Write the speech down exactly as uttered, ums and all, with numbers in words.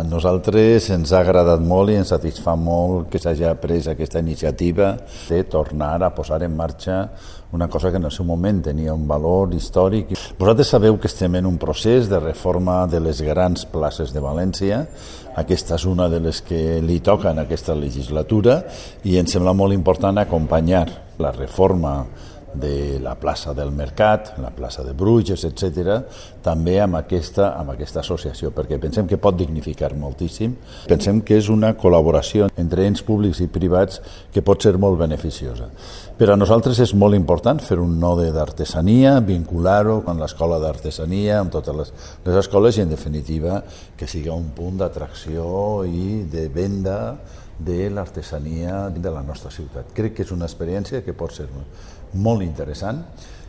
nosaltres ens ha agradat molt i ens satisfà molt que s'hagi pres aquesta iniciativa de tornar a posar en marxa una cosa que en el seu moment tenia un valor històric. Vosaltres sabeu que estem en un procés de reforma de les grans places de València. Aquesta és una de les que li toca en aquesta legislatura i ens sembla molt important acompanyar la reforma de la plaça del Mercat, la plaça de Bruges, etcètera, també amb aquesta, amb aquesta associació, perquè pensem que pot dignificar moltíssim. Pensem que és una col·laboració entre ens públics i privats que pot ser molt beneficiosa. Per a nosaltres és molt important fer un node d'artesania, vincular-ho amb l'escola d'artesania, amb totes les, les escoles i, en definitiva, que siga un punt d'atracció i de venda de l'artesania de la nostra ciutat. Crec que és una experiència que pot ser molt interessant.